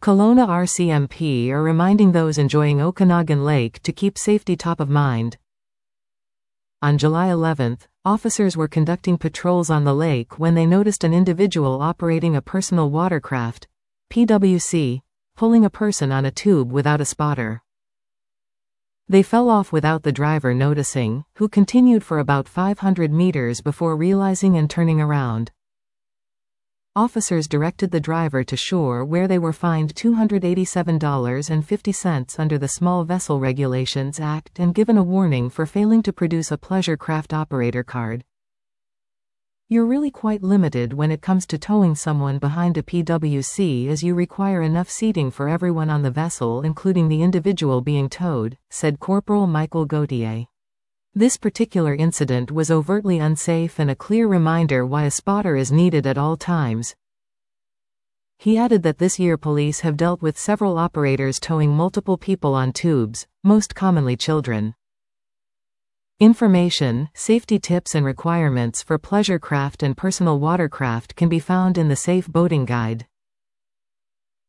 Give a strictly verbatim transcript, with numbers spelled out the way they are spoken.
Kelowna R C M P are reminding those enjoying Okanagan Lake to keep safety top of mind. On July eleventh, officers were conducting patrols on the lake when they noticed an individual operating a personal watercraft, P W C, pulling a person on a tube without a spotter. They fell off without the driver noticing, who continued for about five hundred meters before realizing and turning around. Officers directed the driver to shore where they were fined two hundred eighty-seven dollars and fifty cents under the Small Vessel Regulations Act and given a warning for failing to produce a pleasure craft operator card. You're really quite limited when it comes to towing someone behind a P W C, as you require enough seating for everyone on the vessel, including the individual being towed, said Corporal Michael Gauthier. This particular incident was overtly unsafe and a clear reminder why a spotter is needed at all times. He added that this year police have dealt with several operators towing multiple people on tubes, most commonly children. Information, safety tips and requirements for pleasure craft and personal watercraft can be found in the Safe Boating Guide.